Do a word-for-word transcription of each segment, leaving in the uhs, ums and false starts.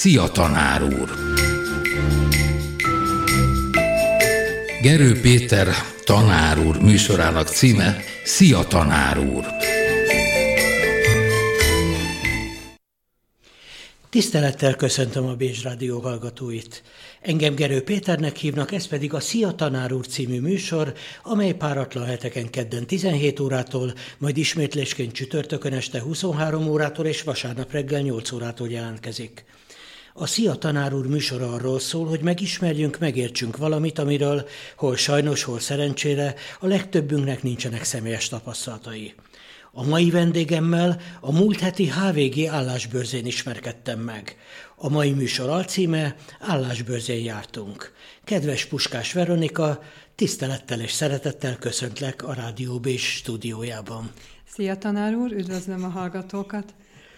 Szia, tanár úr! Gerő Péter tanár úr műsorának címe Szia, tanár úr! Tisztelettel köszöntöm a Bécs Rádió hallgatóit. Engem Gerő Péternek hívnak, ez pedig a Szia, tanár úr című műsor, amely páratlan heteken kedden tizenhét órától, majd ismétlésként csütörtökön este huszonhárom órától és vasárnap reggel nyolc órától jelentkezik. A Szia, tanár úr műsora arról szól, hogy megismerjünk, megértsünk valamit, amiről hol sajnos, hol szerencsére a legtöbbünknek nincsenek személyes tapasztalatai. A mai vendégemmel a múlt heti há vé gé állásbörzén ismerkedtem meg. A mai műsor alcíme Állásbörzén jártunk. Kedves Puskás Veronika, tisztelettel és szeretettel köszöntlek a Rádió Bécs stúdiójában. Szia, tanár úr, üdvözlöm a hallgatókat!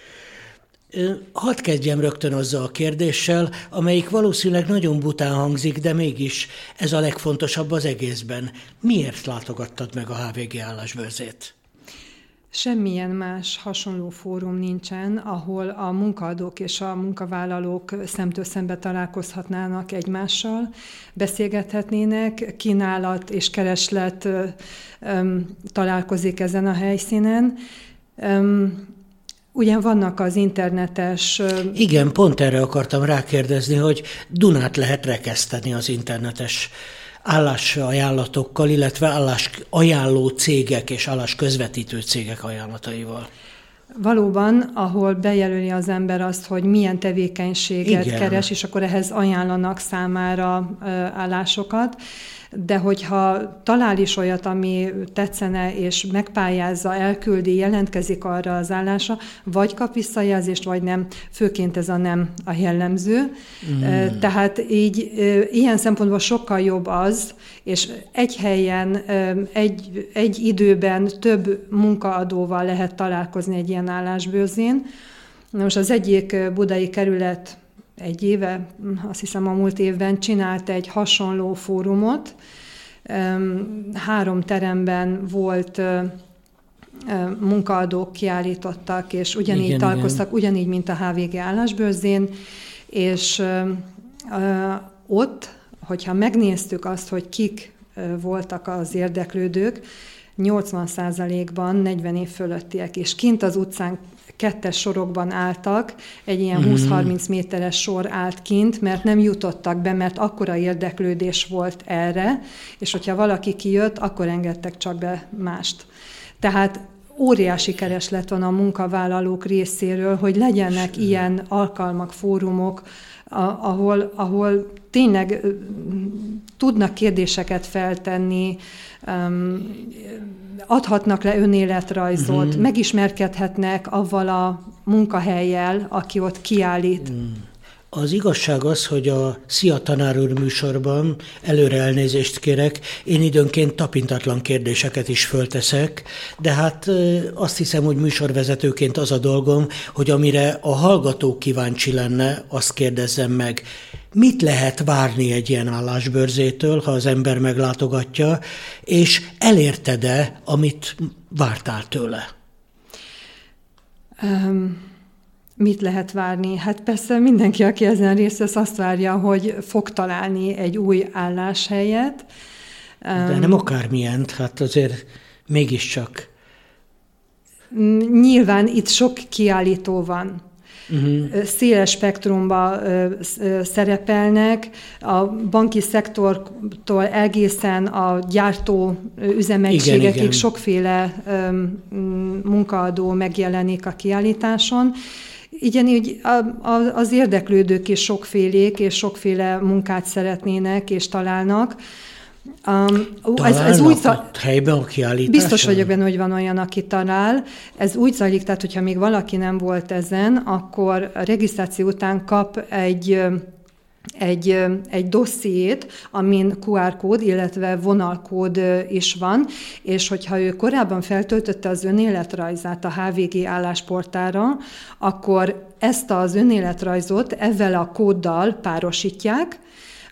Hadd kezdjem rögtön azzal a kérdéssel, amelyik valószínűleg nagyon bután hangzik, de mégis ez a legfontosabb az egészben. Miért látogattad meg a há vé gé állásbörzét? Semmilyen más hasonló fórum nincsen, ahol a munkaadók és a munkavállalók szemtől szembe találkozhatnának egymással, beszélgethetnének, kínálat és kereslet öm, találkozik ezen a helyszínen. Öm, Ugyan vannak az internetes... Igen, pont erre akartam rákérdezni, hogy Dunát lehet rekeszteni az internetes állásajánlatokkal, illetve állásajánló cégek és állásközvetítő cégek ajánlataival. Valóban, ahol bejelöli az ember azt, hogy milyen tevékenységet Igen. keres, és akkor ehhez ajánlanak számára állásokat, de hogyha talál is olyat, ami tetszene, és megpályázza, elküldi, jelentkezik arra az állásra, vagy kap visszajelzést, vagy nem. Főként ez a nem a jellemző. Mm. Tehát így ilyen szempontból sokkal jobb az, és egy helyen, egy, egy időben több munkaadóval lehet találkozni egy ilyen állásbőrzén. Most az egyik budai kerület egy éve, azt hiszem a múlt évben csinált egy hasonló fórumot. Három teremben volt munkaadók kiállítottak, és ugyanígy igen, találkoztak, igen. ugyanígy, mint a há vé gé állásbörzén, és ott, hogyha megnéztük azt, hogy kik voltak az érdeklődők, nyolcvan százalékban negyven év fölöttiek, és kint az utcán kettes sorokban álltak, egy ilyen mm. húsz-harminc méteres sor állt kint, mert nem jutottak be, mert akkora érdeklődés volt erre, és hogyha valaki kijött, akkor engedtek csak be mást. Tehát óriási kereslet van a munkavállalók részéről, hogy legyenek Sőt. ilyen alkalmak, fórumok, ahol, ahol tényleg tudnak kérdéseket feltenni, adhatnak le önéletrajzot, uh-huh. megismerkedhetnek avval a munkahellyel, aki ott kiállít. Uh-huh. Az igazság az, hogy a Szia, tanár úr műsorban, előre elnézést kérek, én időnként tapintatlan kérdéseket is fölteszek, de hát azt hiszem, hogy műsorvezetőként az a dolgom, hogy amire a hallgató kíváncsi lenne, azt kérdezzem meg. Mit lehet várni egy ilyen állásbörzétől, ha az ember meglátogatja, és elérted-e, amit vártál tőle? Um... Mit lehet várni? Hát persze mindenki, aki ezen részt vesz, azt várja, hogy fog találni egy új álláshelyet. De nem akármilyent, hát azért mégiscsak. Nyilván itt sok kiállító van. Uh-huh. Széles spektrumba szerepelnek, a banki szektortól egészen a gyártó üzemegységekig igen, igen. sokféle munkaadó megjelenik a kiállításon. Igen, így az érdeklődők is sokfélék, és sokféle munkát szeretnének, és találnak. Um, ez, ez úgy zaj... helyben a kiállításon? Biztos vagyok benne, hogy van olyan, aki talál. Ez úgy zajlik, tehát hogyha még valaki nem volt ezen, akkor a regisztráció után kap egy... Egy, egy dossziét, amin kú ár kód, illetve vonalkód is van, és hogyha ő korábban feltöltötte az önéletrajzát a há vé gé állásportára, akkor ezt az önéletrajzot ezzel a kóddal párosítják,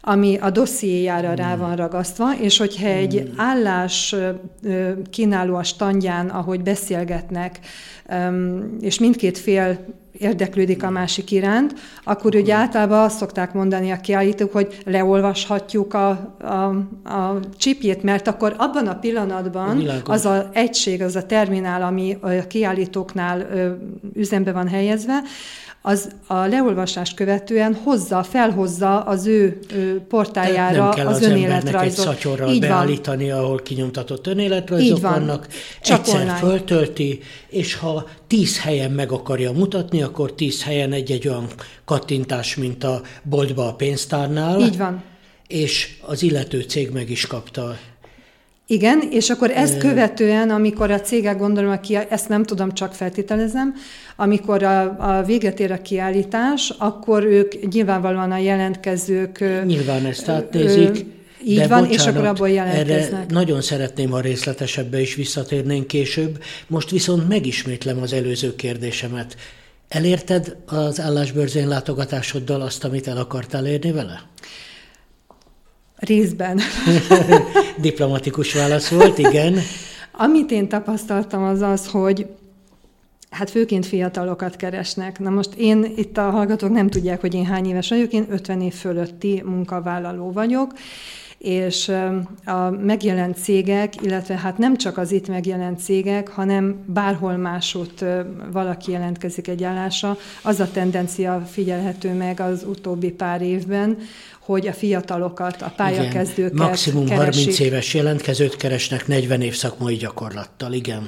ami a dossziéjára rá van ragasztva, és hogyha egy állás kínáló a standján, ahogy beszélgetnek, és mindkét fél érdeklődik a másik iránt, akkor ugye általában azt szokták mondani a kiállítók, hogy leolvashatjuk a, a, a csipjét, mert akkor abban a pillanatban Világos. az az egység, az a terminál, ami a kiállítóknál üzembe van helyezve, az a leolvasást követően hozza, felhozza az ő, ő portáljára nem kell az, az önéletrajzot. Egy szatyorral beállítani, van. ahol kinyomtatott önéletrajzok van. vannak. Csak Egyszer online. föltölti, és ha tíz helyen meg akarja mutatni, akkor tíz helyen egy-egy olyan kattintás, mint a boltba a pénztárnál. Így van. És az illető cég meg is kapta. Igen, és akkor ezt követően, amikor a cégek, gondolom, aki, ezt nem tudom, csak feltételezem, amikor a, a véget ér a kiállítás, akkor ők nyilvánvalóan a jelentkezők... Nyilván ezt átnézik. Így de van, bocsánat, és akkor abból jelentkeznek. Erre nagyon szeretném, ha részletesebbre is visszatérnénk később. Most viszont megismétlem az előző kérdésemet. Elérted az állásbörzén látogatásoddal azt, amit el akartál érni vele? Részben. Diplomatikus válasz volt, igen. Amit én tapasztaltam az az, hogy hát főként fiatalokat keresnek. Na most én, itt a hallgatók nem tudják, hogy én hány éves vagyok, én ötven év fölötti munkavállaló vagyok, és a megjelent cégek, illetve hát nem csak az itt megjelent cégek, hanem bárhol másút valaki jelentkezik egy állásra, az a tendencia figyelhető meg az utóbbi pár évben, hogy a fiatalokat, a pályakezdőket igen, maximum keresik. harminc éves jelentkezőt keresnek negyven év szakmai gyakorlattal, igen.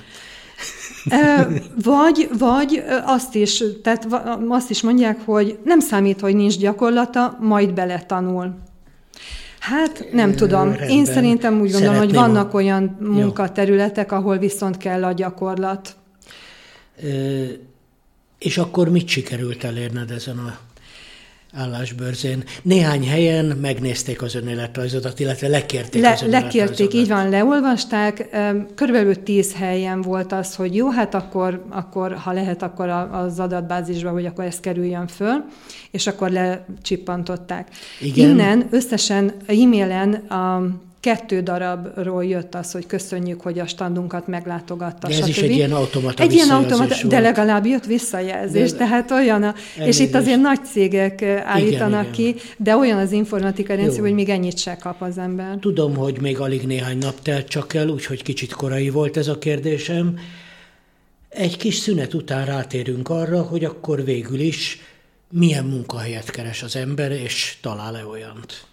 Vagy, vagy azt is, tehát azt is mondják, hogy nem számít, hogy nincs gyakorlata, majd beletanul. Hát nem tudom. Rendben. Én szerintem úgy gondolom, Szeretném, hogy vannak olyan munkaterületek, ahol viszont kell a gyakorlat. Ö, és akkor mit sikerült elérned ezen a állásbörzén? Néhány helyen megnézték az önéletrajzodat, illetve lekérték Le, az önéletrajzodat. Lekérték, így van, leolvasták. Körülbelül tíz helyen volt az, hogy jó, hát akkor, akkor ha lehet, akkor az adatbázisba, hogy akkor ez kerüljön föl, és akkor lecsippantották. Igen. Innen összesen e-mailen a kettő darabról jött az, hogy köszönjük, hogy a standunkat meglátogatta. De ez is egy ilyen automata Egy ilyen automata, volt. de legalább jött visszajelzés, de, tehát olyan, a, és itt azért nagy cégek állítanak igen, ki, igen. de olyan az informatika rendszer, hogy még ennyit se kap az ember. Tudom, hogy még alig néhány nap telt csak el, úgyhogy kicsit korai volt ez a kérdésem. Egy kis szünet után rátérünk arra, hogy akkor végül is milyen munkahelyet keres az ember, és talál-e olyant.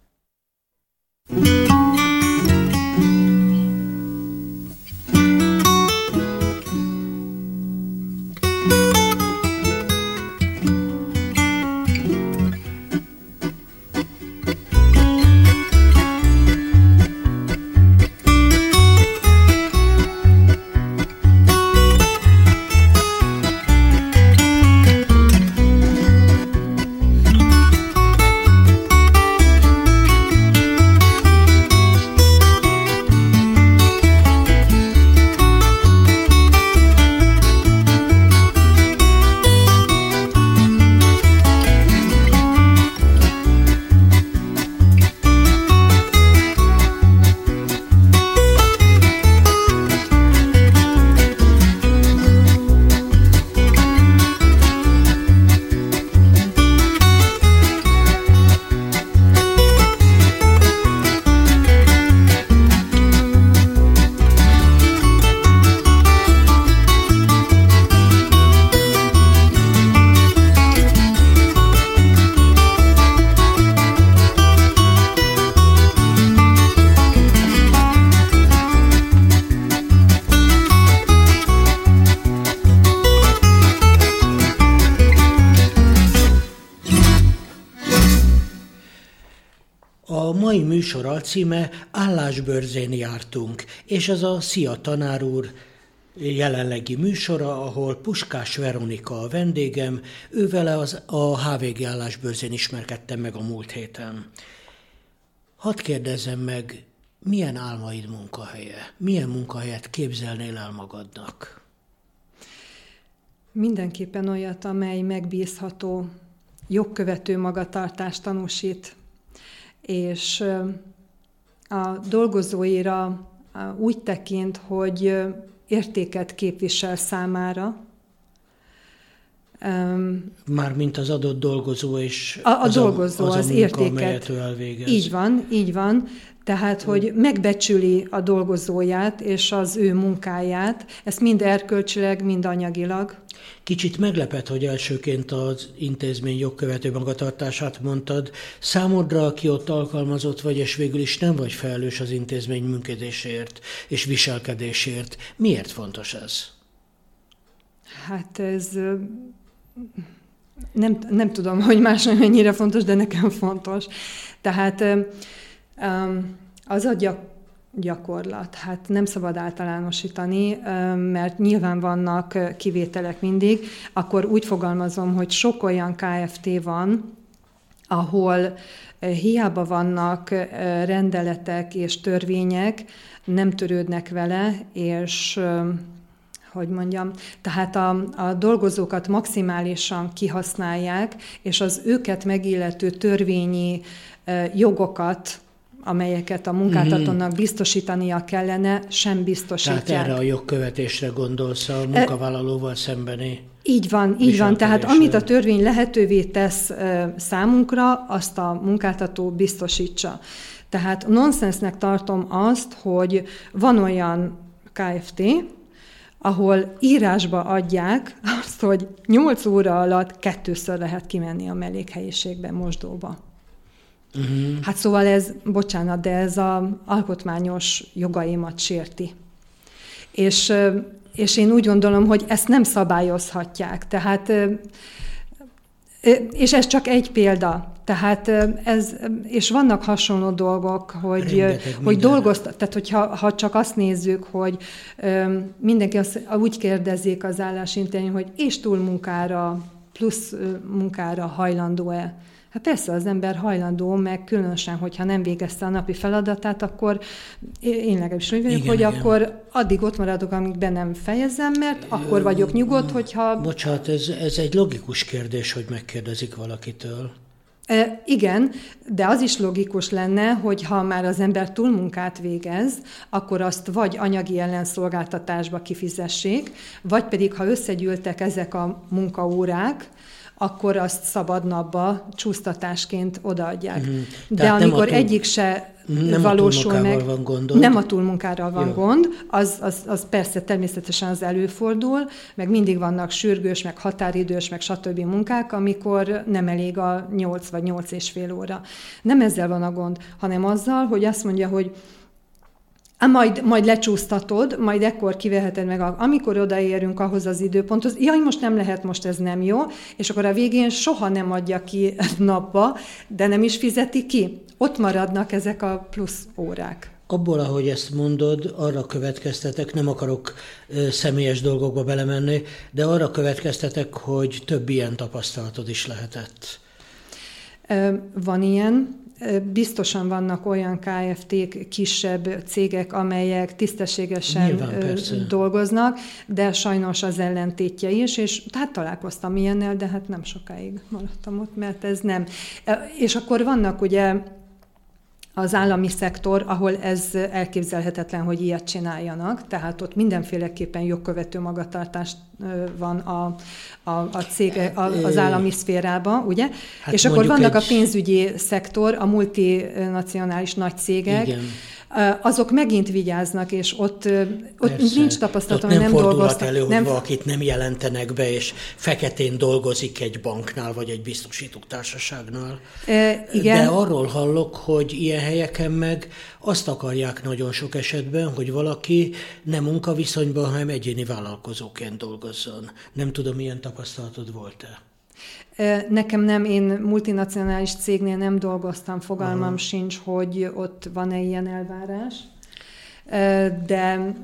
A mai műsor alcíme Állásbörzén jártunk, és ez a Szia tanár úr jelenlegi műsora, ahol Puskás Veronika a vendégem, ővele az a há vé gé állásbörzén ismerkedtem meg a múlt héten. Hadd kérdezzem meg, milyen álmaid munkahelye? Milyen munkahelyet képzelnél el magadnak? Mindenképpen olyat, amely megbízható, jogkövető magatartást tanúsít. és a dolgozóira úgy tekint, hogy értéket képvisel számára. Mármint az adott dolgozó és a, a az dolgozó, a, az, az a munka, értéket. amelyet ő elvégez. Így van, így van. Tehát, hogy megbecsüli a dolgozóját és az ő munkáját, ezt mind erkölcsileg, mind anyagilag. Kicsit meglepett, hogy elsőként az intézmény jogkövető magatartását mondtad. Számodra, aki ott alkalmazott vagy, és végül is nem vagy felelős az intézmény működésért és viselkedésért. Miért fontos ez? Hát ez... Nem, nem tudom, hogy másnak mennyire fontos, de nekem fontos. Tehát az a gyak, gyakorlat, hát nem szabad általánosítani, mert nyilván vannak kivételek mindig, akkor úgy fogalmazom, hogy sok olyan ká ef té van, ahol hiába vannak rendeletek és törvények, nem törődnek vele, és hogy mondjam, tehát a, a dolgozókat maximálisan kihasználják, és az őket megillető törvényi jogokat, amelyeket a munkáltatónak biztosítania kellene, sem biztosítják. Tehát erre a jogkövetésre gondolsz, a munkavállalóval szembeni. Így van, így van. Tehát amit a törvény lehetővé tesz számunkra, azt a munkáltató biztosítsa. Tehát nonsensnek tartom azt, hogy van olyan ká ef té, ahol írásba adják azt, hogy nyolc óra alatt kettőször lehet kimenni a mellékhelyiségbe, mosdóba. Uh-huh. Hát szóval ez, bocsánat, de ez az alkotmányos jogaimat sérti. És, és én úgy gondolom, hogy ezt nem szabályozhatják. Tehát, és ez csak egy példa. Tehát ez, és vannak hasonló dolgok, hogy, hogy dolgoztat, tehát hogyha ha csak azt nézzük, hogy mindenki azt, úgy kérdezik az állásintézmény, hogy és túlmunkára, plusz munkára hajlandó-e. Hát persze az ember hajlandó, meg különösen, hogyha nem végezte a napi feladatát, akkor én legalábbis úgy vagyok, hogy igen. Akkor addig ott maradok, amíg be nem fejezem, mert akkor vagyok nyugodt, hogyha... Bocsánat, ez, ez egy logikus kérdés, hogy megkérdezik valakitől. E, igen, de az is logikus lenne, hogy ha már az ember túlmunkát végez, akkor azt vagy anyagi ellenszolgáltatásba kifizessék, vagy pedig, ha összegyűltek ezek a munkaórák, akkor azt szabadnapba csúsztatásként odaadják. Mm. De amikor túl, egyik se nem valósul a meg, van gondod. Nem a túlmunkára van Jó. gond, az, az, az persze természetesen az előfordul, meg mindig vannak sürgős, meg határidős, meg stb. Munkák, amikor nem elég a nyolc vagy nyolc és fél óra. Nem ezzel van a gond, hanem azzal, hogy azt mondja, hogy Majd, majd lecsúsztatod, majd ekkor kiveheted meg, amikor odaérünk ahhoz az időponthoz, jaj, most nem lehet, most ez nem jó, és akkor a végén soha nem adja ki napba, de nem is fizeti ki. Ott maradnak ezek a plusz órák. Abból, ahogy ezt mondod, arra következtetek, nem akarok ö, személyes dolgokba belemenni, de arra következtetek, hogy több ilyen tapasztalatod is lehetett. Van ilyen. Biztosan vannak olyan ká ef té-k, kisebb cégek, amelyek tisztességesen Nyilván, dolgoznak, de sajnos az ellentétje is, és hát találkoztam ilyennel, de hát nem sokáig maradtam ott, mert ez nem. És akkor vannak ugye az állami szektor, ahol ez elképzelhetetlen, hogy ilyet csináljanak, tehát ott mindenféleképpen jogkövető magatartás van a, a, a cég, a, az állami szférában, ugye? Hát és akkor vannak egy... a pénzügyi szektor, a multinacionális nagy cégek, igen. Azok megint vigyáznak, és ott, ott nincs tapasztalatom, hogy nem, nem dolgoztak. Nem elő, hogy valakit nem jelentenek be, és feketén dolgozik egy banknál, vagy egy biztosítótársaságnál. E, igen. De arról hallok, hogy ilyen helyeken meg azt akarják nagyon sok esetben, hogy valaki nem munkaviszonyban, hanem egyéni vállalkozóként dolgozzon. Nem tudom, milyen tapasztalatod volt-e? Nekem nem, én multinacionális cégnél nem dolgoztam, fogalmam Aha. sincs, hogy ott van-e ilyen elvárás, de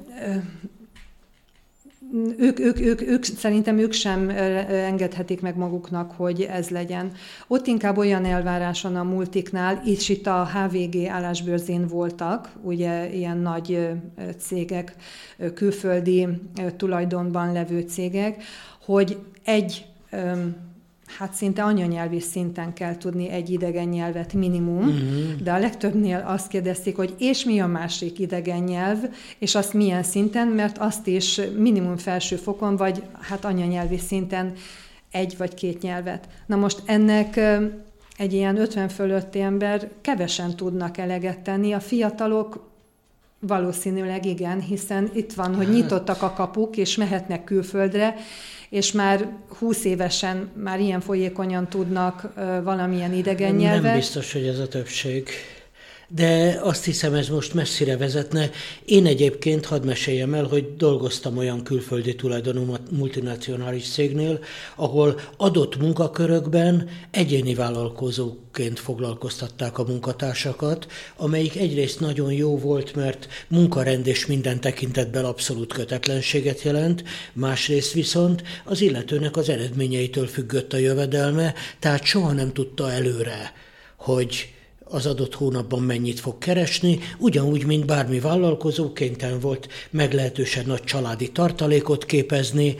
ők, ők, ők, ők, szerintem ők sem engedhetik meg maguknak, hogy ez legyen. Ott inkább olyan elvárás van a multiknál, és itt a há vé gé állásbőrzén voltak, ugye ilyen nagy cégek, külföldi tulajdonban levő cégek, hogy egy hát szinte anyanyelvi szinten kell tudni egy idegen nyelvet minimum, uh-huh. de a legtöbbnél azt kérdezték, hogy és mi a másik idegen nyelv, és azt milyen szinten, mert azt is minimum felső fokon, vagy hát anyanyelvi szinten egy vagy két nyelvet. Na most ennek egy ilyen ötven fölötti ember kevesen tudnak eleget tenni, a fiatalok valószínűleg igen, hiszen itt van, hogy nyitottak a kapuk, és mehetnek külföldre, és már húsz évesen már ilyen folyékonyan tudnak valamilyen idegen nyelvet. Nem biztos, hogy ez a többség. De azt hiszem, ez most messzire vezetne. Én egyébként hadd meséljem el, hogy dolgoztam olyan külföldi tulajdonú multinacionális cégnél, ahol adott munkakörökben egyéni vállalkozóként foglalkoztatták a munkatársakat, amelyik egyrészt nagyon jó volt, mert munkarend és minden tekintetben abszolút kötetlenséget jelent, másrészt viszont az illetőnek az eredményeitől függött a jövedelme, tehát soha nem tudta előre, hogy az adott hónapban mennyit fog keresni, ugyanúgy, mint bármi vállalkozó kénytelen volt meglehetősen nagy családi tartalékot képezni.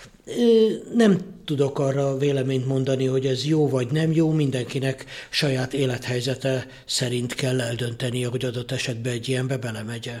Nem tudok arra véleményt mondani, hogy ez jó vagy nem jó, mindenkinek saját élethelyzete szerint kell eldöntenie, hogy adott esetben egy ilyenbe belemegye.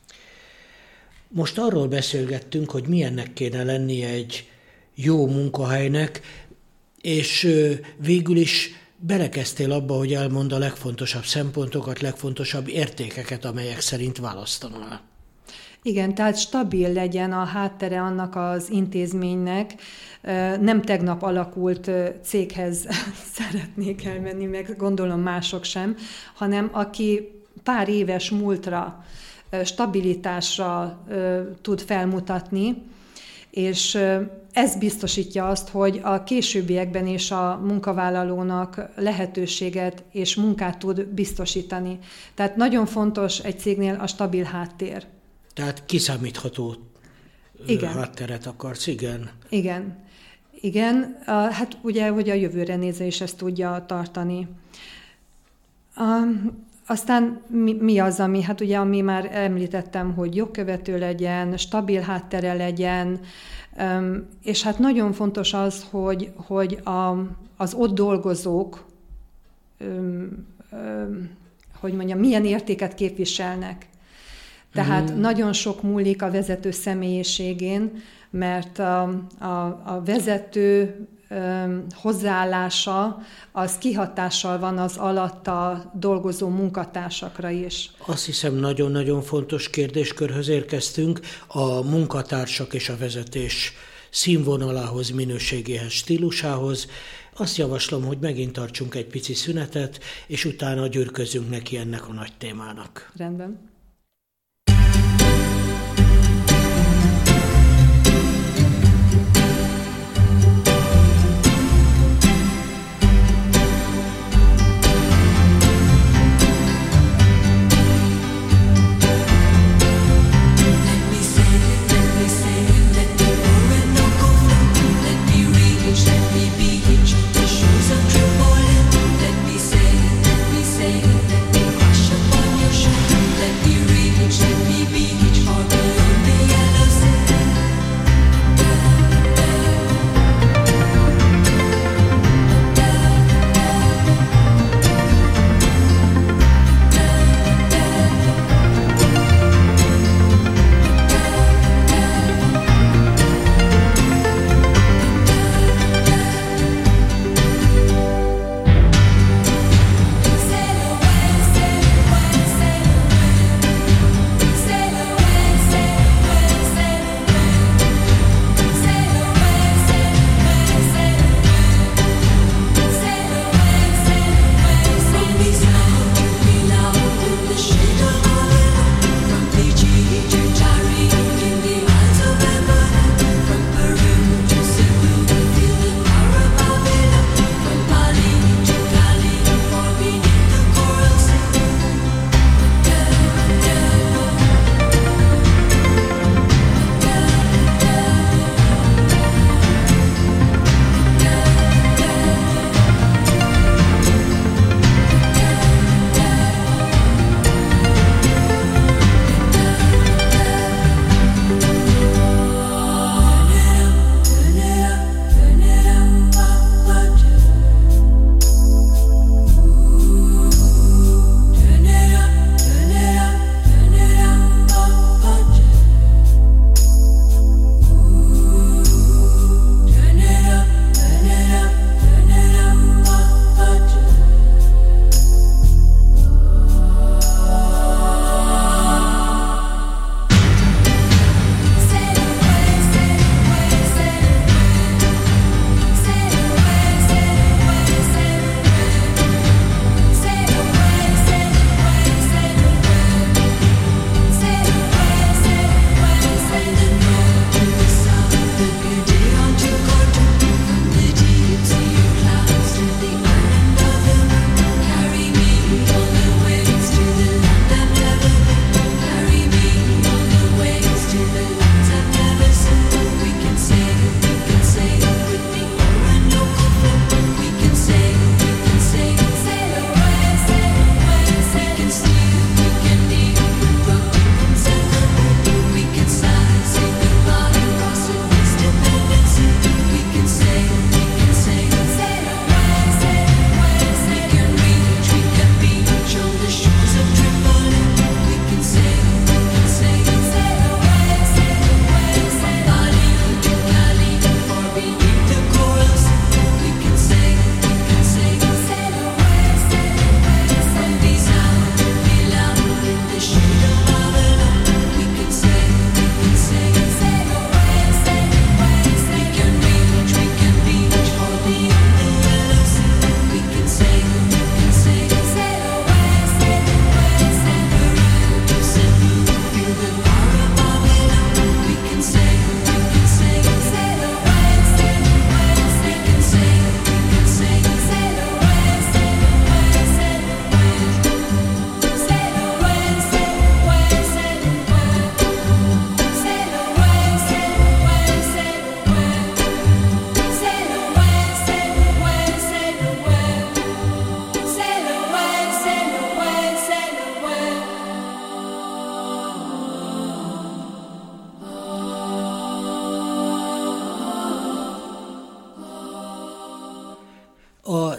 Most arról beszélgettünk, hogy milyennek kéne lennie egy jó munkahelynek, és végül is belekezdtél abba, hogy elmond a legfontosabb szempontokat, legfontosabb értékeket, amelyek szerint választanál. Igen, tehát stabil legyen a háttere annak az intézménynek. Nem tegnap alakult céghez szeretnék elmenni, meg gondolom mások sem, hanem aki pár éves múltra, stabilitásra tud felmutatni, és ez biztosítja azt, hogy a későbbiekben is a munkavállalónak lehetőséget és munkát tud biztosítani. Tehát nagyon fontos egy cégnél a stabil háttér. Tehát kiszámítható igen. hátteret akarsz, igen. Igen. Igen, hát ugye, hogy a jövőre nézve is ezt tudja tartani. Aztán mi, mi az, ami, hát ugye, ami már említettem, hogy jogkövető legyen, stabil háttere legyen, és hát nagyon fontos az, hogy, hogy a, az ott dolgozók, hogy mondjam, milyen értéket képviselnek. Tehát hmm. nagyon sok múlik a vezető személyiségén, mert a, a, a vezető hozzáállása az kihatással van az alatta dolgozó munkatársakra is. Azt hiszem, nagyon-nagyon fontos kérdéskörhöz érkeztünk, a munkatársak és a vezetés színvonalához, minőségéhez, stílusához. Azt javaslom, hogy megint tartsunk egy pici szünetet, és utána gyűrközzünk neki ennek a nagy témának. Rendben. Let me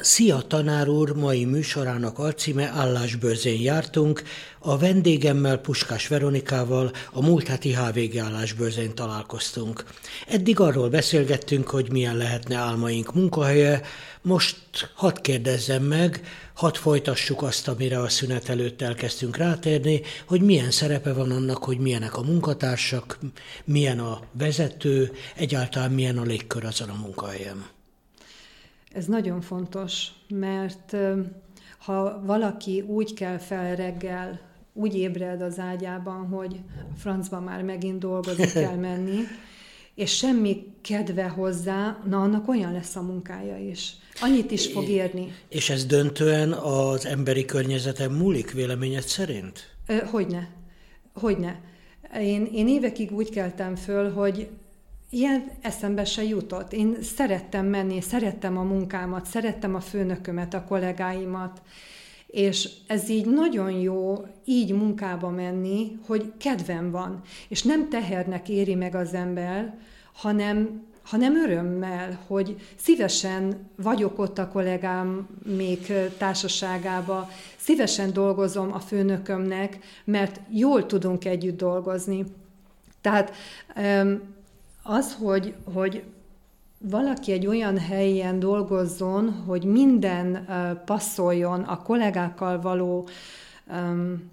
Szia tanár úr mai műsorának alcíme Állásbőrzén jártunk. A vendégemmel, Puskás Veronikával a múlt heti há vé gé állásbőrzén találkoztunk. Eddig arról beszélgettünk, hogy milyen lehetne álmaink munkahelye. Most hadd kérdezzem meg, hadd folytassuk azt, amire a szünet előtt elkezdtünk rátérni, hogy milyen szerepe van annak, hogy milyenek a munkatársak, milyen a vezető, egyáltalán milyen a légkör azon a munkahelyen. Ez nagyon fontos, mert ha valaki úgy kell fel reggel, úgy ébred az ágyában, hogy a francban már megint dolgozni kell menni, és semmi kedve hozzá, na annak olyan lesz a munkája is. Annyit is fog érni. És ez döntően az emberi környezeten múlik, véleményed szerint? Hogyne. Hogyne. Én, én évekig úgy keltem föl, hogy ilyen eszembe se jutott. Én szerettem menni, szerettem a munkámat, szerettem a főnökömet, a kollégáimat, és ez így nagyon jó így munkába menni, hogy kedvem van, és nem tehernek éri meg az ember, hanem, hanem örömmel, hogy szívesen vagyok ott a kollégám még társaságába, szívesen dolgozom a főnökömnek, mert jól tudunk együtt dolgozni. Tehát az, hogy, hogy valaki egy olyan helyen dolgozzon, hogy minden uh, passzoljon a kollégákkal való um,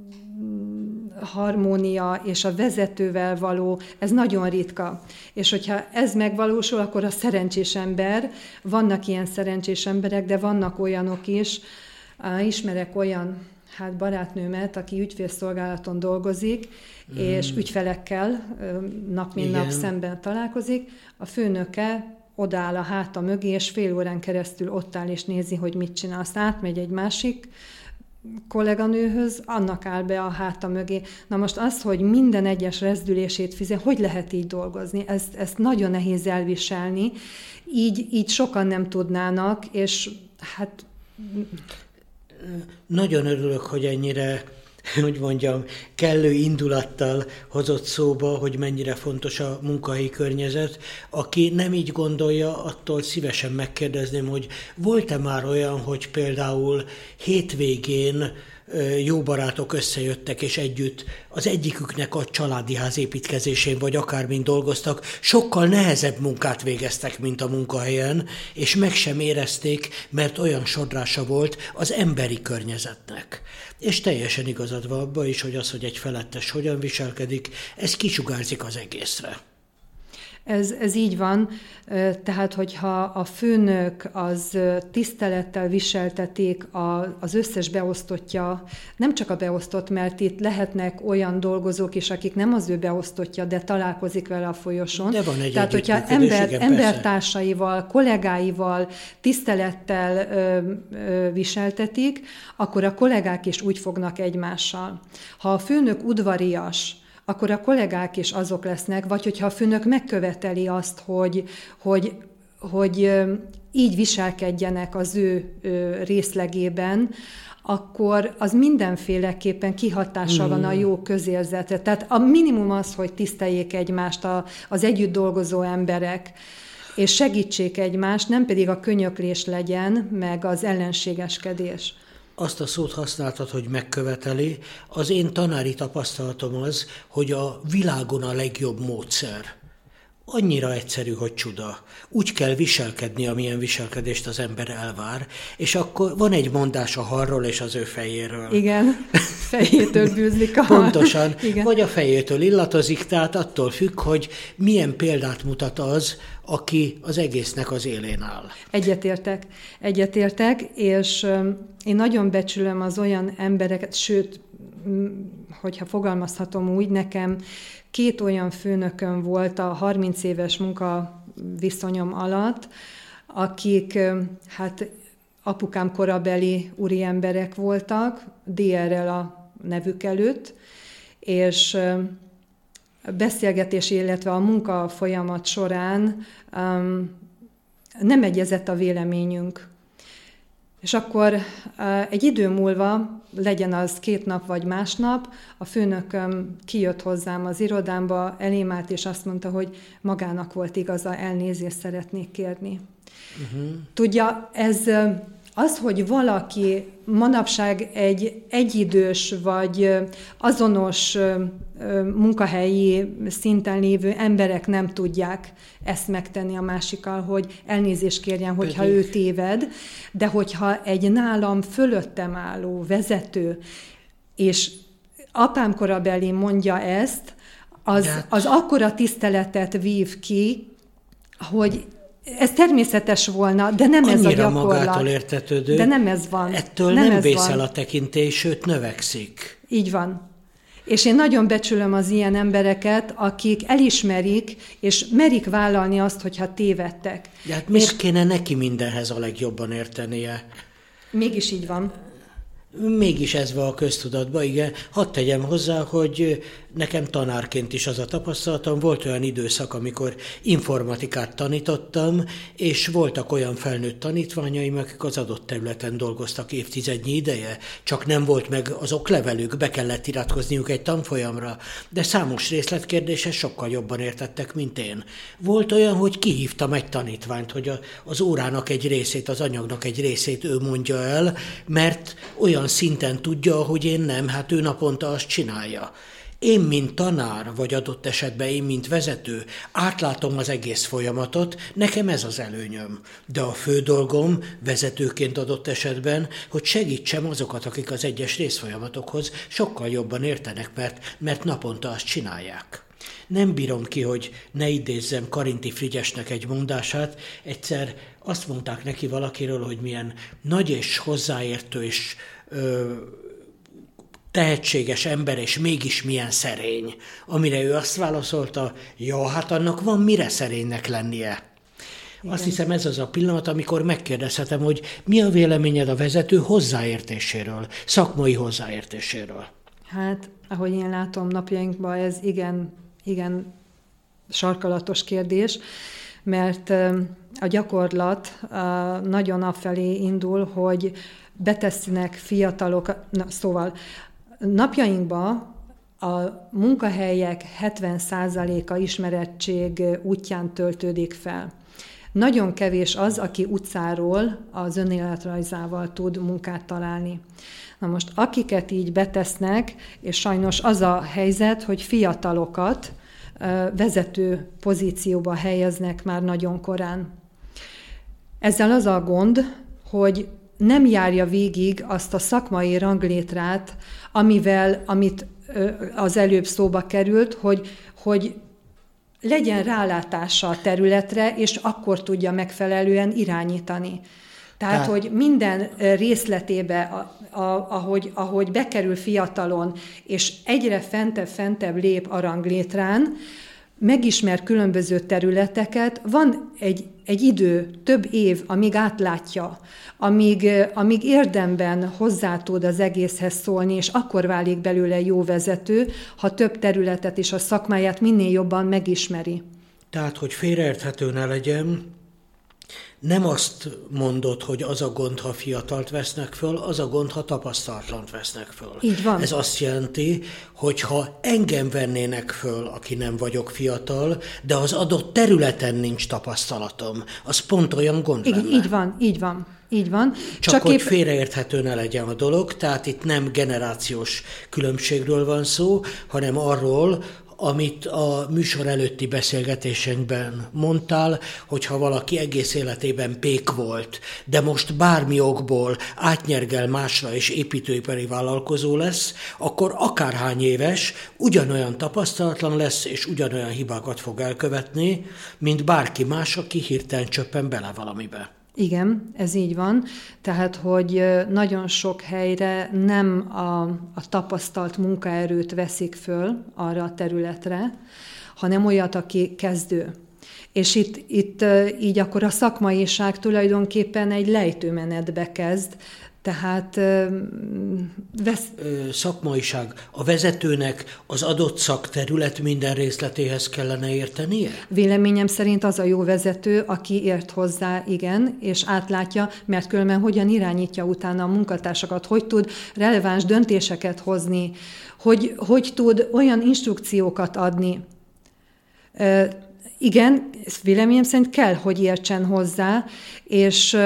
harmónia és a vezetővel való, ez nagyon ritka. És hogyha ez megvalósul, akkor a szerencsés ember, vannak ilyen szerencsés emberek, de vannak olyanok is, uh, ismerek olyan hát barátnőmet, aki ügyfélszolgálaton dolgozik, mm. és ügyfelekkel nap mint nap szemben találkozik. A főnöke odaáll a háta mögé, és fél órán keresztül ott áll és nézi, hogy mit csinál. Azt átmegy egy másik kolléganőhöz, annak áll be a háta mögé. Na most az, hogy minden egyes rezdülését fizet, hogy lehet így dolgozni? Ezt, ezt nagyon nehéz elviselni. Így, így sokan nem tudnának, és hát... Nagyon örülök, hogy ennyire, hogy mondjam, kellő indulattal hozott szóba, hogy mennyire fontos a munkahelyi környezet. Aki nem így gondolja, attól szívesen megkérdezném, hogy volt-e már olyan, hogy például hétvégén jó barátok összejöttek, és együtt az egyiküknek a családi ház építkezésén, vagy akármint dolgoztak, sokkal nehezebb munkát végeztek, mint a munkahelyen, és meg sem érezték, mert olyan sodrása volt az emberi környezetnek. És teljesen igazad van abban is, hogy az, hogy egy felettes hogyan viselkedik, ez kisugárzik az egészre. Ez, ez így van, tehát hogyha a főnök az tisztelettel viseltetik a, az összes beosztottja, nem csak a beosztott, mert itt lehetnek olyan dolgozók is, akik nem az ő beosztottja, de találkozik vele a folyosón. De van egy tehát hogyha ember, igen, embertársaival, kollégáival tisztelettel ö, ö, viseltetik, akkor a kollégák is úgy fognak egymással. Ha a főnök udvarias, akkor a kollégák is azok lesznek, vagy hogyha a főnök megköveteli azt, hogy, hogy, hogy így viselkedjenek az ő részlegében, akkor az mindenféleképpen kihatással mm. van a jó közérzetre. Tehát a minimum az, hogy tiszteljék egymást az együtt dolgozó emberek, és segítsék egymást, nem pedig a könyöklés legyen, meg az ellenségeskedés. Azt a szót használtad, hogy megköveteli. Az én tanári tapasztalatom az, hogy a világon a legjobb módszer. Annyira egyszerű, hogy csuda. Úgy kell viselkedni, amilyen viselkedést az ember elvár, és akkor van egy mondás a harról és az ő fejéről. Igen, fejétől bűzlik a har. Pontosan, igen. Vagy a fejétől illatozik, tehát attól függ, hogy milyen példát mutat az, aki az egésznek az élén áll. Egyetértek, egyetértek, és én nagyon becsülöm az olyan embereket, sőt, hogyha fogalmazhatom úgy, nekem két olyan főnököm volt a harminc éves munkaviszonyom alatt, akik hát apukám korabeli úri emberek voltak, dé er-rel a nevük előtt, és beszélgetés, illetve a munka folyamat során um, nem egyezett a véleményünk. És akkor uh, egy idő múlva, legyen az két nap vagy másnap, a főnököm kijött hozzám az irodámba, elém állt, és azt mondta, hogy magának volt igaza, elnézést szeretnék kérni. Uh-huh. Tudja, ez az, hogy valaki manapság egy egyidős vagy azonos munkahelyi szinten lévő emberek nem tudják ezt megtenni a másikkal, hogy elnézést kérjen, hogyha Pedig. ő téved, de hogyha egy nálam fölöttem álló vezető, és apám korabeli mondja ezt, az, az akkora tiszteletet vív ki, hogy ez természetes volna, de nem Annyira ez a gyakorlat. magától értetődő. De nem ez van. Ettől nem, nem vészel a tekintély, sőt növekszik. Így van. És én nagyon becsülöm az ilyen embereket, akik elismerik, és merik vállalni azt, hogyha tévedtek. De hát miért és... kéne neki mindenhez a legjobban értenie? Mégis így van. Mégis ez van a köztudatban, igen. Hadd tegyem hozzá, hogy nekem tanárként is az a tapasztalatom, volt olyan időszak, amikor informatikát tanítottam, és voltak olyan felnőtt tanítványaim, akik az adott területen dolgoztak évtizednyi ideje, csak nem volt meg az oklevelük, be kellett iratkozniuk egy tanfolyamra, de számos részletkérdéses sokkal jobban értettek, mint én. Volt olyan, hogy kihívtam egy tanítványt, hogy az órának egy részét, az anyagnak egy részét ő mondja el, mert olyan szinten tudja, hogy én nem, hát ő naponta azt csinálja. Én, mint tanár, vagy adott esetben én, mint vezető, átlátom az egész folyamatot, nekem ez az előnyöm. De a fő dolgom vezetőként adott esetben, hogy segítsem azokat, akik az egyes részfolyamatokhoz sokkal jobban értenek, mert, mert naponta azt csinálják. Nem bírom ki, hogy ne idézzem Karinti Frigyesnek egy mondását. Egyszer azt mondták neki valakiről, hogy milyen nagy és hozzáértő és ö, tehetséges ember, és mégis milyen szerény. Amire ő azt válaszolta, ja, hát annak van mire szerénynek lennie. Igen. Azt hiszem, ez az a pillanat, amikor megkérdezhetem, hogy mi a véleményed a vezető hozzáértéséről, szakmai hozzáértéséről. Hát, ahogy én látom napjainkban, ez igen, igen sarkalatos kérdés, mert a gyakorlat nagyon afelé indul, hogy betesznek fiatalok, na, szóval napjainkban a munkahelyek hetven százaléka ismerettség útján töltődik fel. Nagyon kevés az, aki utcáról az önéletrajzával tud munkát találni. Na most, akiket így betesznek, és sajnos az a helyzet, hogy fiatalokat vezető pozícióba helyeznek már nagyon korán. Ezzel az a gond, hogy nem járja végig azt a szakmai ranglétrát, amivel, amit az előbb szóba került, hogy, hogy legyen rálátása a területre, és akkor tudja megfelelően irányítani. Tehát, Tehát, hogy minden részletébe, a, a, ahogy, ahogy bekerül fiatalon, és egyre fentebb-fentebb lép a ranglétrán, megismer különböző területeket, van egy, egy idő, több év, amíg átlátja, amíg, amíg érdemben hozzá tud az egészhez szólni, és akkor válik belőle jó vezető, ha több területet és a szakmáját minél jobban megismeri. Tehát, hogy félreérthető ne legyen, nem azt mondod, hogy az a gond, ha fiatalt vesznek föl, az a gond, ha tapasztalatlant vesznek föl. Így van. Ez azt jelenti, hogy ha engem vennének föl, aki nem vagyok fiatal, de az adott területen nincs tapasztalatom, az pont olyan gond így, lenne. Így van, így van. Így van. Csak, Csak hogy épp... félreérthető ne legyen a dolog, tehát itt nem generációs különbségről van szó, hanem arról, amit a műsor előtti beszélgetésünkben mondtál, hogyha valaki egész életében pék volt, de most bármi okból átnyergel másra és építőipari vállalkozó lesz, akkor akárhány éves, ugyanolyan tapasztalatlan lesz, és ugyanolyan hibákat fog elkövetni, mint bárki más, aki hirtelen csöppen bele valamibe. Igen, ez így van. Tehát, hogy nagyon sok helyre nem a, a tapasztalt munkaerőt veszik föl arra a területre, hanem olyat, aki kezdő. És itt, itt így akkor a szakmaiság tulajdonképpen egy lejtőmenetbe kezd, tehát vesz... Szakmaiság. A vezetőnek az adott szakterület minden részletéhez kellene értenie? Véleményem szerint az a jó vezető, aki ért hozzá, igen, és átlátja, mert különben hogyan irányítja utána a munkatársakat, hogy tud releváns döntéseket hozni, hogy, hogy tud olyan instrukciókat adni. igen, véleményem szerint kell, hogy értsen hozzá, és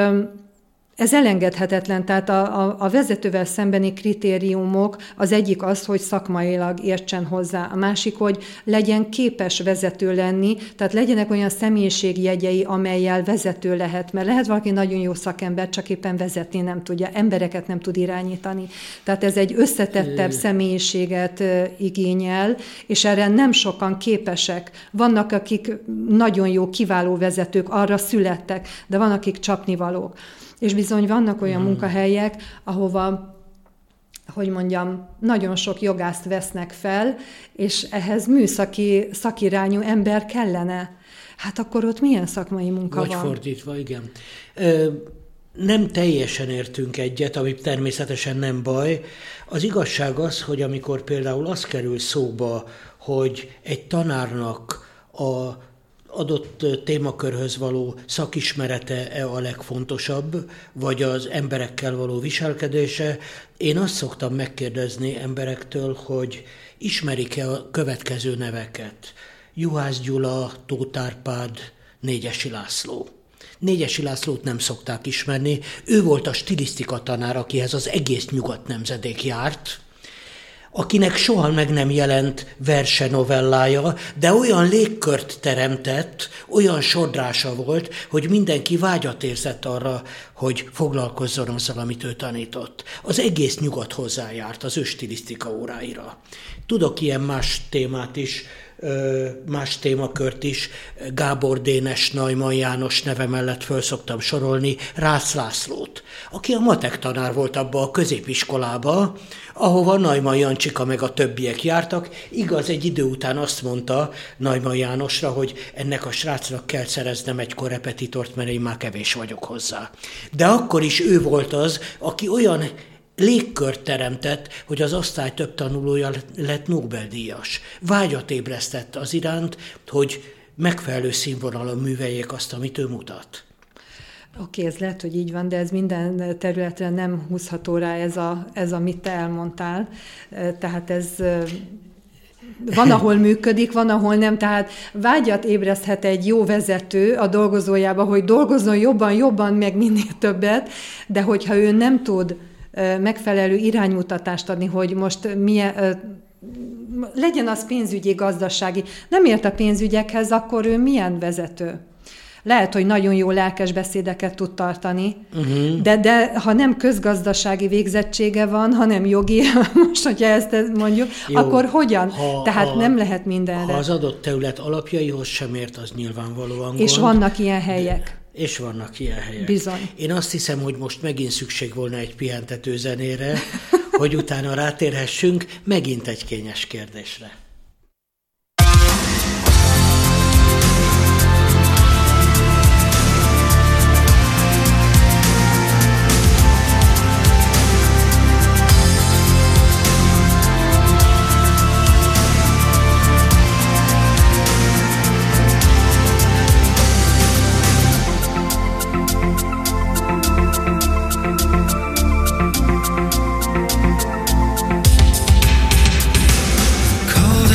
ez elengedhetetlen, tehát a, a, a vezetővel szembeni kritériumok, az egyik az, hogy szakmailag értsen hozzá, a másik, hogy legyen képes vezető lenni, tehát legyenek olyan személyiségjegyei, amellyel vezető lehet, mert lehet valaki nagyon jó szakember, csak éppen vezetni nem tudja, embereket nem tud irányítani. Tehát ez egy összetettebb személyiséget igényel, és erre nem sokan képesek. Vannak, akik nagyon jó, kiváló vezetők, arra születtek, de van, akik csapnivalók. És bizony vannak olyan munkahelyek, ahova, hogy mondjam, nagyon sok jogászt vesznek fel, és ehhez műszaki, szakirányú ember kellene. Hát akkor ott milyen szakmai munka Vagy van? Vagy fordítva, igen. Ö, nem teljesen értünk egyet, ami természetesen nem baj. Az igazság az, hogy amikor például az kerül szóba, hogy egy tanárnak a adott témakörhöz való szakismerete-e a legfontosabb, vagy az emberekkel való viselkedése. Én azt szoktam megkérdezni emberektől, hogy ismerik-e a következő neveket. Juhász Gyula, Tóth Árpád, Négyesi László. Négyesi Lászlót nem szokták ismerni. Ő volt a stilisztika tanár, akihez az egész nyugat nemzedék járt, akinek soha meg nem jelent verse novellája, de olyan légkört teremtett, olyan sodrása volt, hogy mindenki vágyat érzett arra, hogy foglalkozzon azzal, amit ő tanított. Az egész nyugat hozzájárt az ő stilisztika óráira. Tudok ilyen más témát is, más témakört is, Gábor Dénes, Neumann János neve mellett föl szoktam sorolni Rácz Lászlót, aki a matek tanár volt abba a középiskolába, ahova Neumann Jancsika meg a többiek jártak. Igaz, egy idő után azt mondta Neumann Jánosra, hogy ennek a srácnak kell szereznem egy korrepetitort, mert én már kevés vagyok hozzá. De akkor is ő volt az, aki olyan légkört teremtett, hogy az osztály több tanulója lett Nobel-díjas. Vágyat ébresztett az iránt, hogy megfelelő színvonalon műveljék azt, amit ő mutat. Oké, ez lehet, hogy így van, de ez minden területre nem húzható rá ez, a, ez amit te elmondtál. Tehát ez van, ahol működik, van, ahol nem. Tehát vágyat ébreszthet egy jó vezető a dolgozójába, hogy dolgozzon jobban, jobban, meg minél többet, de hogyha ő nem tud megfelelő iránymutatást adni, hogy most milyen, legyen az pénzügyi, gazdasági, nem ért a pénzügyekhez, akkor ő milyen vezető? Lehet, hogy nagyon jó lelkes beszédeket tud tartani, uh-huh. de, de ha nem közgazdasági végzettsége van, hanem jogi, most, hogyha ezt mondjuk, jó, akkor hogyan? Ha, Tehát ha, nem lehet mindenre. Ha az adott terület alapjaihoz sem ért, az nyilvánvalóan És gond. vannak ilyen helyek. De... És vannak ilyen helyek. Bizony. Én azt hiszem, hogy most megint szükség volna egy pihentető zenére, hogy utána rátérhessünk megint egy kényes kérdésre. Call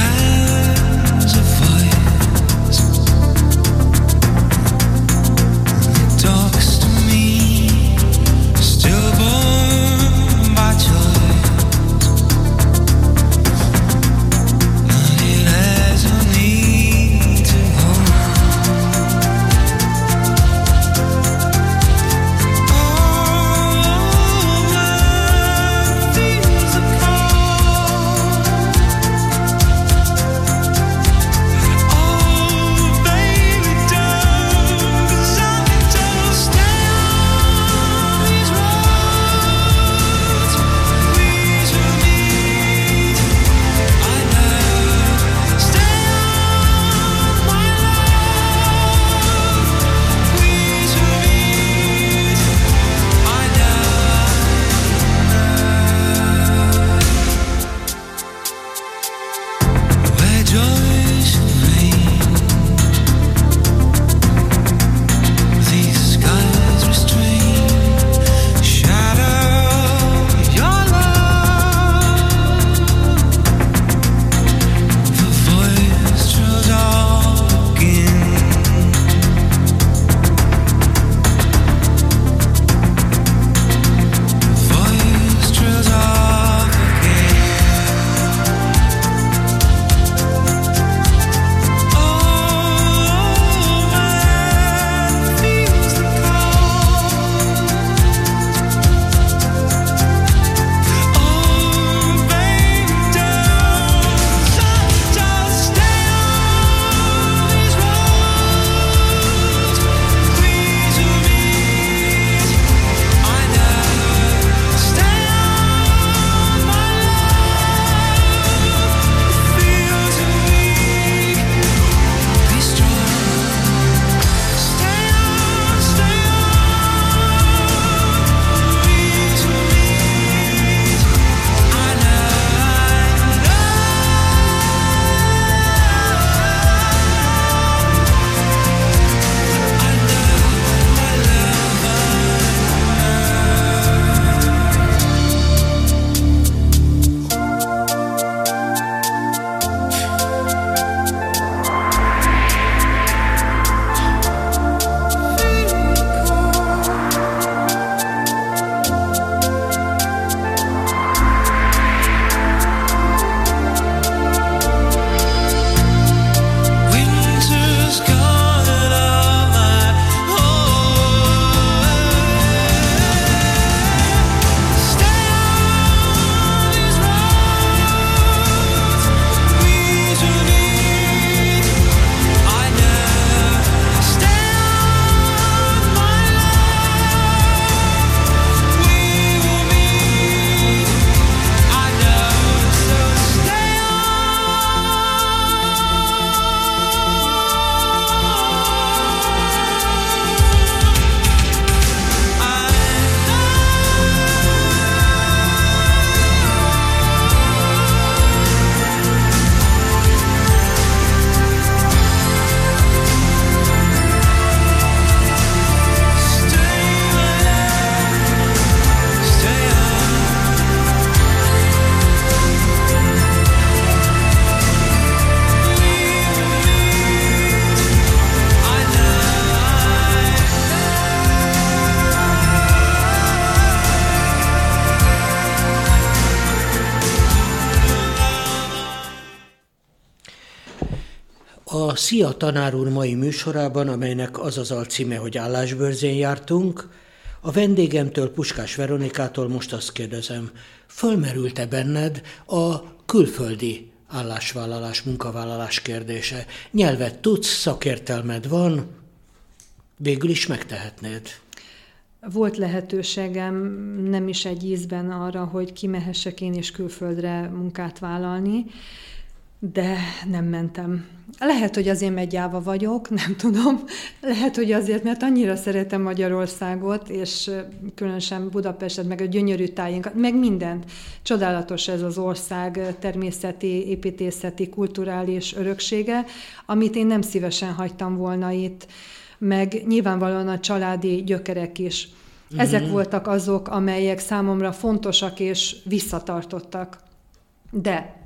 A Szia tanár úr mai műsorában, amelynek az az alcíme, hogy állásbörzén jártunk, a vendégemtől, Puskás Veronikától most azt kérdezem, fölmerült-e benned a külföldi állásvállalás, munkavállalás kérdése? Nyelvet tudsz, szakértelmed van, végül is megtehetnéd. Volt lehetőségem nem is egy ízben arra, hogy kimehessek én is külföldre munkát vállalni, de nem mentem. Lehet, hogy azért meggyáva vagyok, nem tudom. Lehet, hogy azért, mert annyira szeretem Magyarországot, és különösen Budapestet, meg a gyönyörű tájénkat, meg mindent. Csodálatos ez az ország természeti, építészeti, kulturális öröksége, amit én nem szívesen hagytam volna itt, meg nyilvánvalóan a családi gyökerek is. Ezek mm-hmm. voltak azok, amelyek számomra fontosak és visszatartottak. De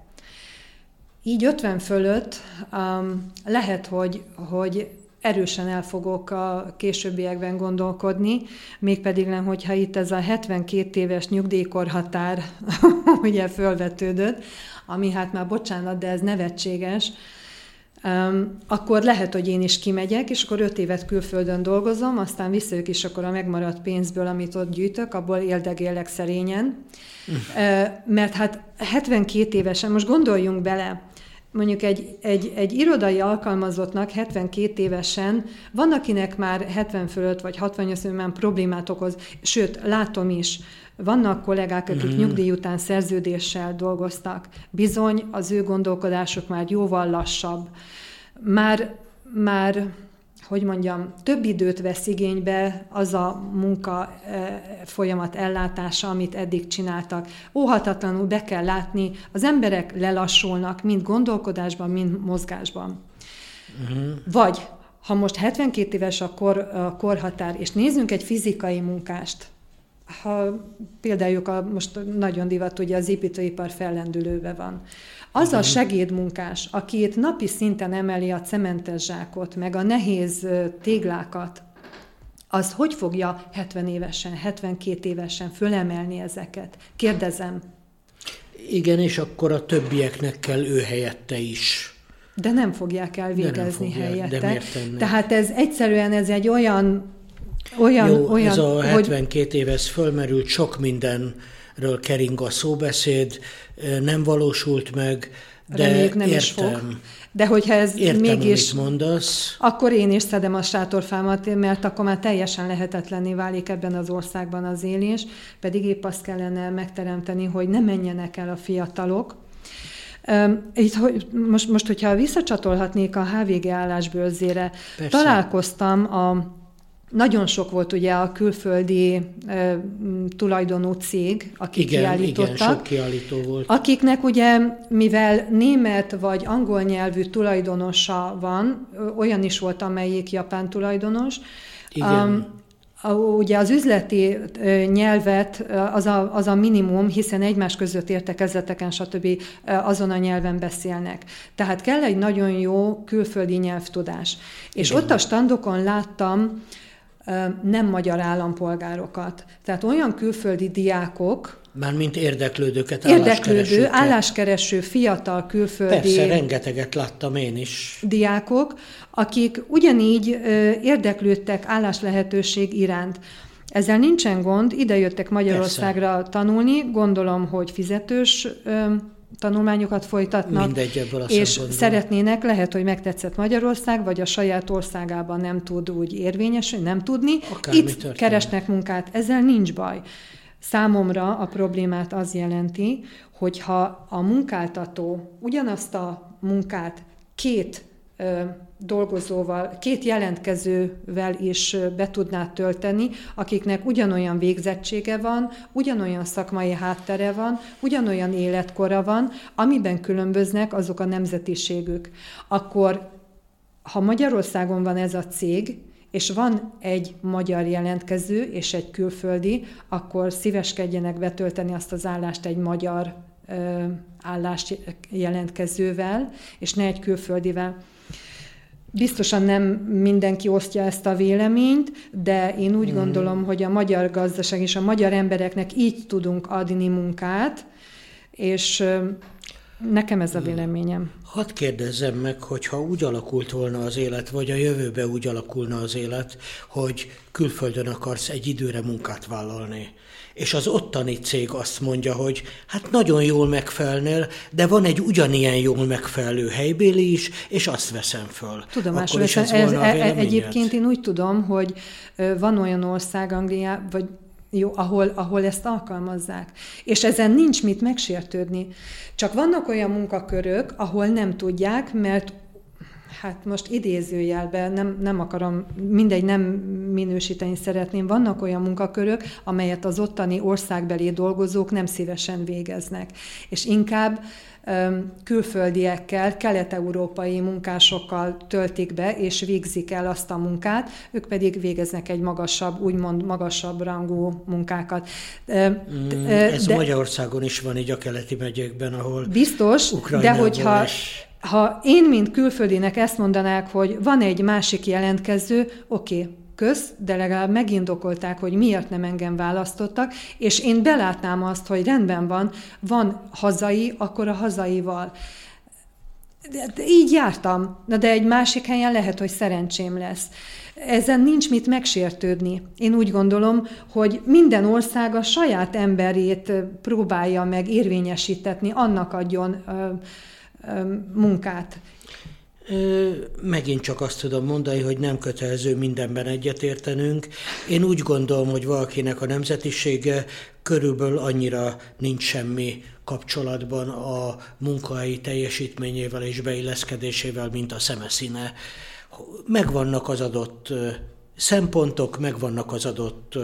így ötven fölött um, lehet, hogy, hogy erősen el fogok a későbbiekben gondolkodni, mégpedig nem, hogyha itt ez a hetvenkét éves nyugdíjkorhatár ugye fölvetődött, ami hát már bocsánat, de ez nevetséges, Um, akkor lehet, hogy én is kimegyek, és akkor öt évet külföldön dolgozom, aztán visszajövök is akkor a megmaradt pénzből, amit ott gyűjtök, abból éldegélek szerényen. Uh, mert hát hetvenkét évesen, most gondoljunk bele, mondjuk egy, egy, egy irodai alkalmazottnak hetvenkét évesen, van, akinek már hetven fölött vagy hatvannyolc már problémát okoz, sőt, látom is, vannak kollégák, akik mm. nyugdíj után szerződéssel dolgoztak. Bizony, az ő gondolkodásuk már jóval lassabb. Már, már, hogy mondjam, több időt vesz igénybe az a munka folyamat ellátása, amit eddig csináltak. Óhatatlanul be kell látni, az emberek lelassulnak, mind gondolkodásban, mind mozgásban. Mm. Vagy, ha most hetvenkét éves a, kor, a korhatár, és nézzünk egy fizikai munkást, ha például a, most nagyon divat, ugye az építőipar fellendülőbe van. Az a segédmunkás, aki itt napi szinten emeli a cementes zsákot, meg a nehéz téglákat, az hogy fogja hetven évesen, hetvenkét évesen fölemelni ezeket? Kérdezem. Igen, és akkor a többieknek kell ő helyette is. De nem fogják elvégezni nem fogják, helyette. De miért tenni? Tehát ez egyszerűen ez egy olyan Olyan, Jó, olyan, ez a hetvenkét hogy... éves fölmerült, sok mindenről kering a szóbeszéd, nem valósult meg, de Reméljük nem értem. Is fog. De hogyha ez értem, mégis... mondasz. Akkor én is szedem a sátorfámat, mert akkor már teljesen lehetetlenné válik ebben az országban az élés, pedig épp azt kellene megteremteni, hogy ne menjenek el a fiatalok. Itt, most, most, hogyha visszacsatolhatnék a há vé gé állásbőrzére, persze. Találkoztam a Nagyon sok volt ugye a külföldi e, tulajdonú cég, akik igen, kiállítottak. Igen, sok kiállító volt. Akiknek ugye, mivel német vagy angol nyelvű tulajdonosa van, olyan is volt, amelyik japán tulajdonos. Igen. Um, ugye az üzleti nyelvet az a, az a minimum, hiszen egymás között értekezleteken, stb. Azon a nyelven beszélnek. Tehát kell egy nagyon jó külföldi nyelvtudás. És igen. Ott a standokon láttam nem magyar állampolgárokat. Tehát olyan külföldi diákok, mármint érdeklődőket, érdeklődő, álláskereső, fiatal külföldi... Persze, rengeteget láttam én is. Diákok, akik ugyanígy érdeklődtek álláslehetőség iránt. Ezzel nincsen gond, idejöttek Magyarországra persze. tanulni, gondolom, hogy fizetős tanulmányokat folytatnak, mindegy, ebből a és szempontból. Szeretnének, lehet, hogy megtetszett Magyarország, vagy a saját országában nem tud úgy érvényesülni, nem tudni. Akármi Itt történik. Keresnek munkát, ezzel nincs baj. Számomra a problémát az jelenti, hogyha a munkáltató ugyanazt a munkát két ö, dolgozóval, két jelentkezővel is be tudná tölteni, akiknek ugyanolyan végzettsége van, ugyanolyan szakmai háttere van, ugyanolyan életkora van, amiben különböznek azok a nemzetiségük. Akkor, ha Magyarországon van ez a cég, és van egy magyar jelentkező és egy külföldi, akkor szíveskedjenek betölteni azt az állást egy magyar ö, állást jelentkezővel, és ne egy külföldivel. Biztosan nem mindenki osztja ezt a véleményt, de én úgy mm. gondolom, hogy a magyar gazdaság és a magyar embereknek így tudunk adni munkát, és Nekem ez a véleményem. Hadd kérdezzem meg, hogyha úgy alakult volna az élet, vagy a jövőben úgy alakulna az élet, hogy külföldön akarsz egy időre munkát vállalni, és az ottani cég azt mondja, hogy hát nagyon jól megfelelnél, de van egy ugyanilyen jól megfelelő helybéli is, és azt veszem föl. Tudomásul veszem. Ez, ez, egyébként én úgy tudom, hogy van olyan ország, Anglia, vagy jó, ahol, ahol ezt alkalmazzák. És ezen nincs mit megsértődni. Csak vannak olyan munkakörök, ahol nem tudják, mert hát most idézőjelben nem, nem akarom, mindegy, nem minősíteni szeretném, vannak olyan munkakörök, amelyet az ottani országbeli dolgozók nem szívesen végeznek. És inkább um, külföldiekkel, kelet-európai munkásokkal töltik be, és végzik el azt a munkát, ők pedig végeznek egy magasabb, úgymond magasabb rangú munkákat. Mm, ez de, Magyarországon is van így a keleti megyékben, ahol biztos, de hogyha... És... Ha én, mint külföldinek ezt mondanák, hogy van egy másik jelentkező, oké, okay, kösz, de legalább megindokolták, hogy miért nem engem választottak, és én belátnám azt, hogy rendben van, van hazai, akkor a hazaival. De, de így jártam, na de egy másik helyen lehet, hogy szerencsém lesz. Ezen nincs mit megsértődni. Én úgy gondolom, hogy minden ország a saját emberét próbálja meg érvényesítetni, annak adjon munkát. Megint csak azt tudom mondani, hogy nem kötelező mindenben egyetértenünk. Én úgy gondolom, hogy valakinek a nemzetisége körülbelül annyira nincs semmi kapcsolatban a munkahelyi teljesítményével és beilleszkedésével, mint a szemeszíne. Megvannak az adott szempontok, megvannak az adott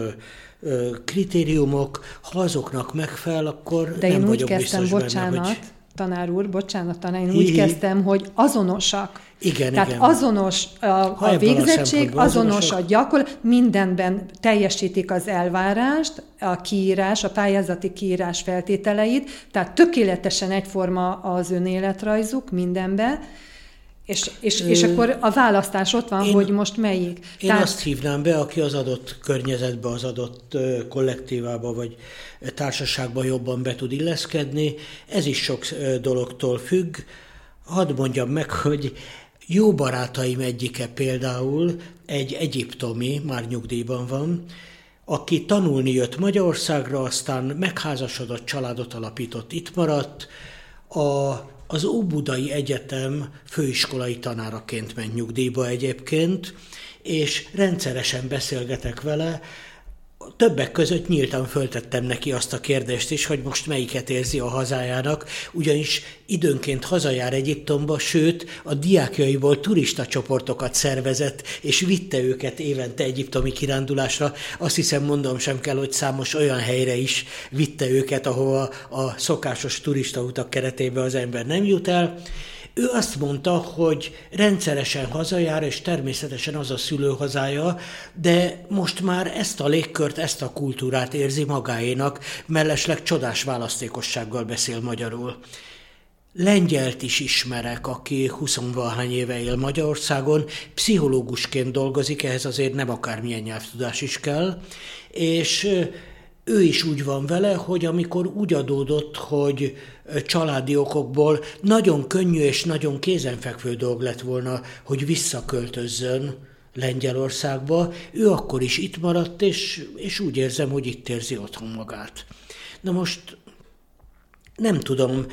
kritériumok, ha azoknak megfelel, akkor de nem vagyok kezdtem, biztos bocsánat, benne, hogy... Tanár úr, bocsánat, tanár, én úgy kezdtem, hogy azonosak. Igen, Tehát igen. azonos a, a végzettség, a azonos a gyakorlat, mindenben teljesítik az elvárást, a kiírás, a pályázati kiírás feltételeit, tehát tökéletesen egyforma az önéletrajzuk mindenben, és, és, és akkor a választás ott van, én, hogy most melyik. Én Tehát... azt hívnám be, aki az adott környezetbe, az adott kollektívába vagy társaságba jobban be tud illeszkedni. Ez is sok dologtól függ. Hadd mondjam meg, hogy jó barátaim egyike például egy egyiptomi, már nyugdíjban van, aki tanulni jött Magyarországra, aztán megházasodott, családot alapított, itt maradt, a Az Óbudai Egyetem főiskolai tanáraként ment nyugdíjba egyébként, és rendszeresen beszélgetek vele. Többek között nyíltan föltettem neki azt a kérdést is, hogy most melyiket érzi a hazájának, ugyanis időnként hazajár Egyiptomba, sőt a diákjaiból turista csoportokat szervezett, és vitte őket évente egyiptomi kirándulásra. Azt hiszem, mondom sem kell, hogy számos olyan helyre is vitte őket, ahova a szokásos turistautak keretében az ember nem jut el. Ő azt mondta, hogy rendszeresen hazajár, és természetesen az a szülőhazája, de most már ezt a légkört, ezt a kultúrát érzi magáénak, mellesleg csodás választékossággal beszél magyarul. Lengyelt is ismerek, aki huszonvalahány éve él Magyarországon, pszichológusként dolgozik, ehhez azért nem akármilyen nyelvtudás is kell, és ő is úgy van vele, hogy amikor úgy adódott, hogy családi okokból nagyon könnyű és nagyon kézenfekvő dolog lett volna, hogy visszaköltözzön Lengyelországba, ő akkor is itt maradt, és, és úgy érzem, hogy itt érzi otthon magát. Na most nem tudom,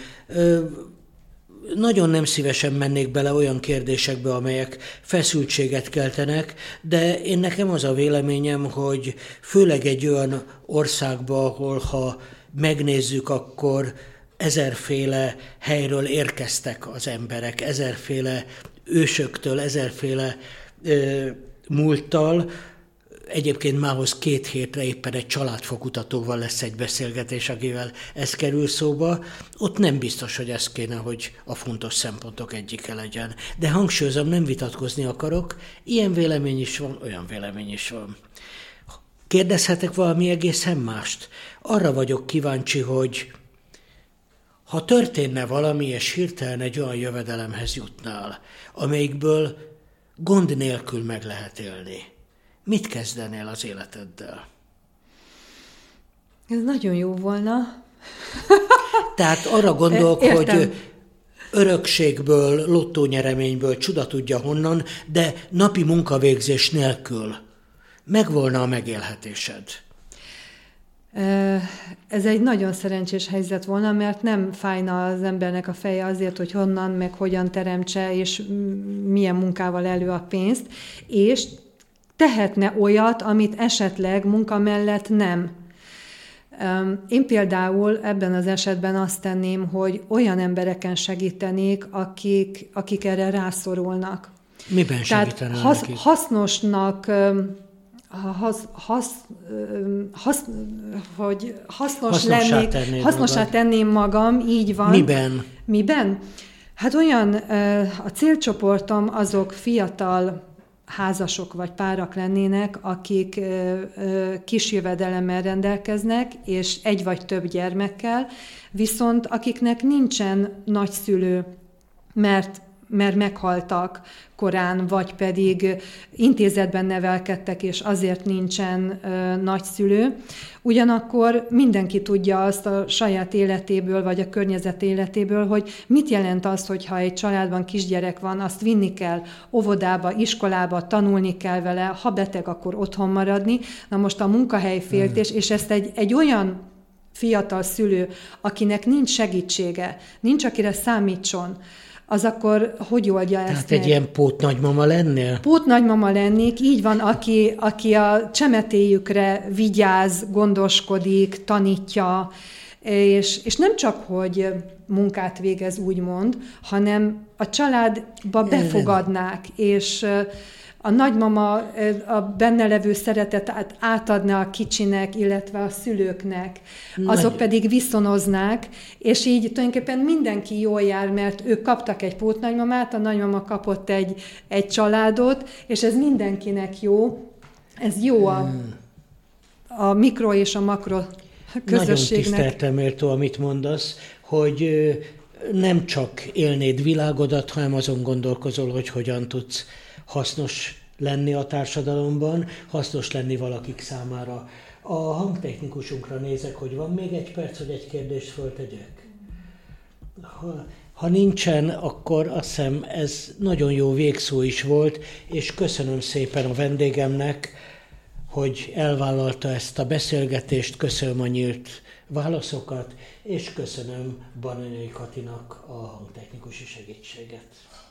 nagyon nem szívesen mennék bele olyan kérdésekbe, amelyek feszültséget keltenek, de én nekem az a véleményem, hogy főleg egy olyan országba, ahol ha megnézzük, akkor ezerféle helyről érkeztek az emberek, ezerféle ősöktől, ezerféle ö, múlttal. Egyébként mához két hétre éppen egy családfokutatóval lesz egy beszélgetés, akivel ez kerül szóba. Ott nem biztos, hogy ez kéne, hogy a fontos szempontok egyike legyen. De hangsúlyozom, nem vitatkozni akarok. Ilyen vélemény is van, olyan vélemény is van. Kérdezhetek valami egészen mást? Arra vagyok kíváncsi, hogy ha történne valami, és hirtelen egy olyan jövedelemhez jutnál, amelyikből gond nélkül meg lehet élni, mit kezdenél az életeddel? Ez nagyon jó volna. Tehát arra gondolok, Értem. hogy örökségből, lottónyereményből, csuda tudja honnan, de napi munkavégzés nélkül megvolna a megélhetésed? Ez egy nagyon szerencsés helyzet volna, mert nem fájna az embernek a feje azért, hogy honnan, meg hogyan teremtse, és milyen munkával elő a pénzt, és tehetne olyat, amit esetleg munka mellett nem. Én például ebben az esetben azt tenném, hogy olyan embereken segítenék, akik, akik erre rászorulnak. Miben segítenél hasz, nekik? Hasznosnak, hasz, hasz, hasz, hogy hasznos lennék, hasznossá tenném magam, így van. Miben? Miben? Hát olyan, a célcsoportom azok fiatal házasok vagy párak lennének, akik kis jövedelemmel rendelkeznek, és egy vagy több gyermekkel, viszont akiknek nincsen nagyszülő, mert, mert meghaltak korán, vagy pedig intézetben nevelkedtek, és azért nincsen nagyszülő. Ugyanakkor mindenki tudja azt a saját életéből, vagy a környezet életéből, hogy mit jelent az, hogyha egy családban kisgyerek van, azt vinni kell óvodába, iskolába, tanulni kell vele, ha beteg, akkor otthon maradni. Na most a munkahelyféltés, hmm. és ezt egy, egy olyan fiatal szülő, akinek nincs segítsége, nincs akire számítson, az akkor hogy oldja ezt Tehát meg? egy ilyen pótnagymama lennél? Pótnagymama lennék, így van, aki, aki a csemetéjükre vigyáz, gondoskodik, tanítja, és, és nem csak, hogy munkát végez, úgymond, hanem a családba befogadnák, és a nagymama a benne levő szeretetet átadna a kicsinek, illetve a szülőknek. Azok Nagy. pedig viszonoznák, és így tulajdonképpen mindenki jól jár, mert ők kaptak egy pótnagymamát, a nagymama kapott egy, egy családot, és ez mindenkinek jó. Ez jó a, a mikro és a makro közösségnek. Nagyon tisztelteméltó, amit mondasz, hogy nem csak élnéd világodat, hanem azon gondolkozol, hogy hogyan tudsz hasznos lenni a társadalomban, hasznos lenni valakik számára. A hangtechnikusunkra nézek, hogy van még egy perc, hogy egy kérdést föltegyek. Ha, ha nincsen, akkor azt hiszem ez nagyon jó végszó is volt, és köszönöm szépen a vendégemnek, hogy elvállalta ezt a beszélgetést, köszönöm a nyílt válaszokat, és köszönöm Baranyai Katinak a hangtechnikusi segítséget.